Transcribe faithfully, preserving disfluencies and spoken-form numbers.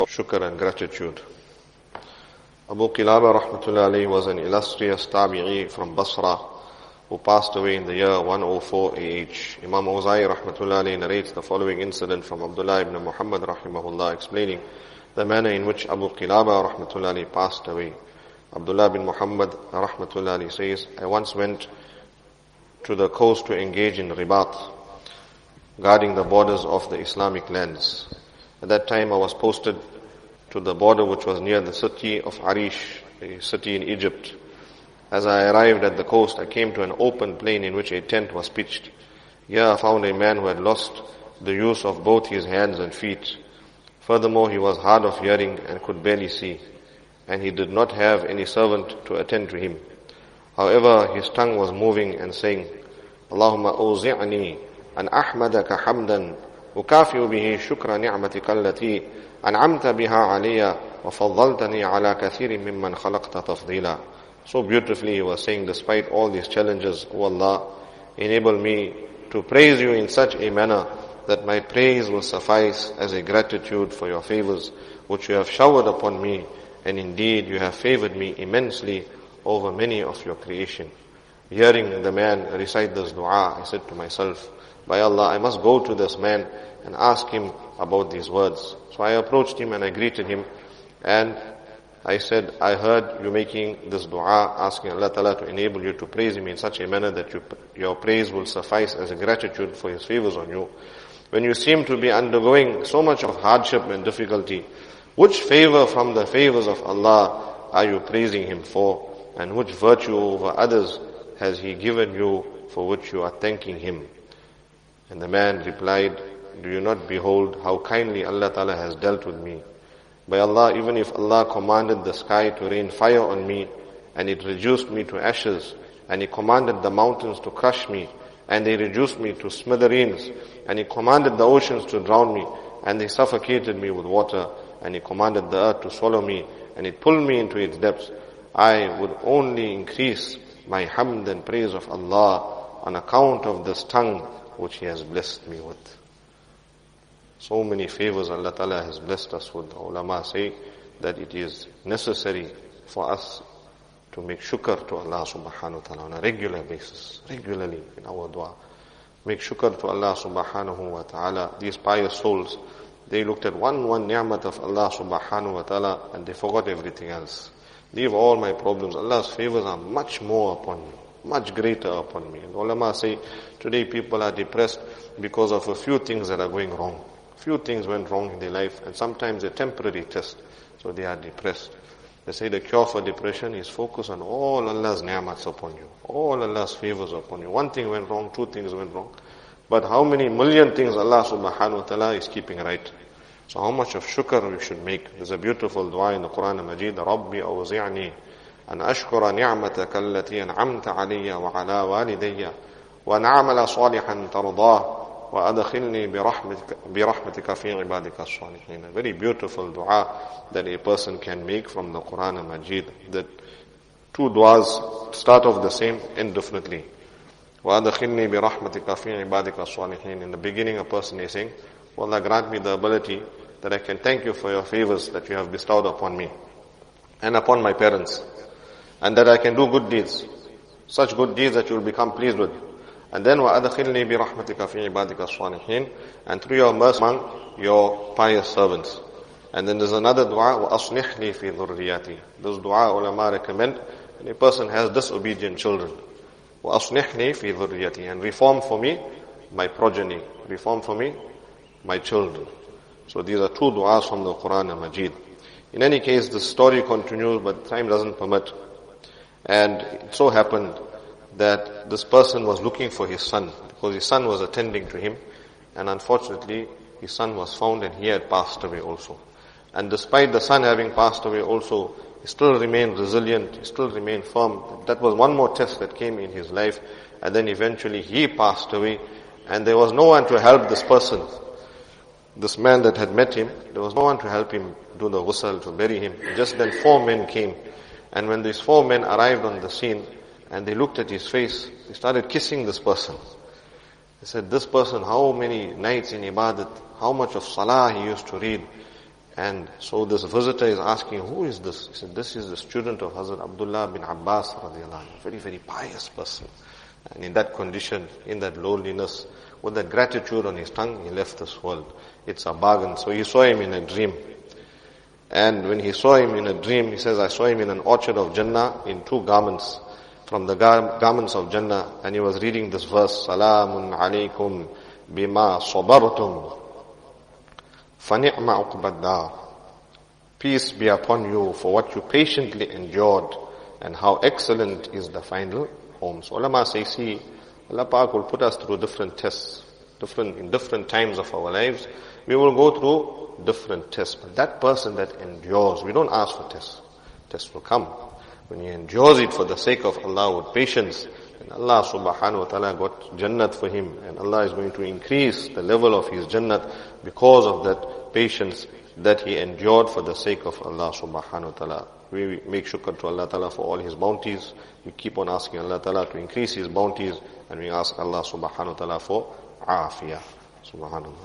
Shukr and gratitude. Abu Qilaba rahmatullahi alayhi was an illustrious tabi'i from Basra who passed away in the year one oh four A H. Imam Awza'i rahmatullahi alayhi narrates the following incident from Abdullah ibn Muhammad rahimahullah explaining the manner in which Abu Qilaba rahmatullahi alayhi passed away. Abdullah bin Muhammad rahmatullahi alayhi says, I once went to the coast to engage in ribat, guarding the borders of the Islamic lands. At that time I was posted to the border which was near the city of Arish, a city in Egypt. As I arrived at the coast, I came to an open plain in which a tent was pitched. Here I found a man who had lost the use of both his hands and feet. Furthermore, he was hard of hearing and could barely see, and he did not have any servant to attend to him. However, his tongue was moving and saying, Allahumma awzi'ni an ahmadaka hamdan ukafi'u bihi shukra ni'matika allati an'amta biha alayya wa faddaltani ala kathirin mimman khalaqta tafdila. So beautifully he was saying, despite all these challenges, O Allah, enable me to praise you in such a manner that my praise will suffice as a gratitude for your favors which you have showered upon me, and indeed you have favored me immensely over many of your creation. Hearing the man recite this dua, I said to myself, by Allah, I must go to this man and ask him about these words. So I approached him and I greeted him, and I said, I heard you making this dua, asking Allah Ta'ala to enable you to praise Him in such a manner that you, your praise will suffice as a gratitude for His favors on you. When you seem to be undergoing so much of hardship and difficulty, which favor from the favors of Allah are you praising Him for? And which virtue over others has He given you for which you are thanking Him? And the man replied, do you not behold how kindly Allah Ta'ala has dealt with me? By Allah, even if Allah commanded the sky to rain fire on me, and it reduced me to ashes, and He commanded the mountains to crush me, and they reduced me to smithereens, and He commanded the oceans to drown me, and they suffocated me with water, and He commanded the earth to swallow me, and it pulled me into its depths, I would only increase my hamd and praise of Allah on account of this tongue which He has blessed me with. So many favors Allah Ta'ala has blessed us with. The ulama say that it is necessary for us to make shukr to Allah subhanahu wa ta'ala on a regular basis, regularly in our dua. Make shukr to Allah subhanahu wa ta'ala. These pious souls, they looked at one, one ni'mat of Allah subhanahu wa ta'ala and they forgot everything else. Leave all my problems. Allah's favors are much more upon me, much greater upon me. And ulama say, today people are depressed because of a few things that are going wrong. Few things went wrong in their life, and sometimes a temporary test, so they are depressed. They say the cure for depression is focus on all Allah's ni'mats upon you, all Allah's favors upon you. One thing went wrong, two things went wrong, but how many million things Allah subhanahu wa ta'ala is keeping right. So how much of shukr we should make. There's a beautiful dua in the Quran al-Majid, Rabbi awzi'ni an ashkura ni'mataka allati an'amta alayya wa ala walidayya wa na'amala salihan tardah وَأَدْخِلْنِي بِرَحْمَتِكَ بِرَحْمَتِكَ فِي عِبَادِكَ الصَّالِحِينَ. A very beautiful dua that a person can make from the Quran al-Majid. That two duas start off the same, end differently. وَأَدْخِلْنِي بِرَحْمَتِكَ فِي عِبَادِكَ الصَّالِحِينَ. In the beginning a person is saying, well, Allah grant me the ability that I can thank you for your favors that you have bestowed upon me and upon my parents, and that I can do good deeds, such good deeds that you will become pleased with. And then وَأَدْخِلْنِي بِرَحْمَتِكَ فِي عِبَادِكَ الصَّالِحِينَ, and through your mercy among your pious servants. And then there's another dua, وَأَصْلِحْ لِي فِي ذُرِّيَّتِي. This dua ulama recommend when a person has disobedient children. وَأَصْلِحْ لِي فِي ذُرِّيَّتِي, and reform for me my progeny, reform for me my children. So these are two duas from the Quran al-Majid. In any case, the story continues, but time doesn't permit. And it so happened that this person was looking for his son, because his son was attending to him, and unfortunately his son was found and he had passed away also. And despite the son having passed away also, he still remained resilient, he still remained firm. That was one more test that came in his life, and then eventually he passed away, and there was no one to help this person. This man that had met him, there was no one to help him do the ghusl, to bury him. Just then four men came, and when these four men arrived on the scene, and they looked at his face, they started kissing this person. They said, this person, how many nights in ibadat, how much of salah he used to read. And so this visitor is asking, who is this? He said, this is the student of Hazrat Abdullah bin Abbas radiallahu anhu, very, very pious person. And in that condition, in that loneliness, with that gratitude on his tongue, he left this world. It's a bargain. So he saw him in a dream. And when he saw him in a dream, he says, I saw him in an orchard of Jannah in two garments, from the gar- garments of Jannah. And he was reading this verse, Salamun alaykum bima sabartum. فَنِعْمَ عُقْبَ الدَّارِ. Peace be upon you for what you patiently endured, and how excellent is the final home. So ulama say, see, Allah Pak will put us through different tests, different in different times of our lives. We will go through different tests. But that person that endures, we don't ask for tests. Tests will come. When he endures it for the sake of Allah with patience, and Allah subhanahu wa ta'ala got Jannat for him, and Allah is going to increase the level of his Jannat because of that patience that he endured for the sake of Allah subhanahu wa ta'ala. We make shukr to Allah ta'ala for all his bounties. We keep on asking Allah ta'ala to increase his bounties, and we ask Allah subhanahu wa ta'ala for afiyah. Subhanallah.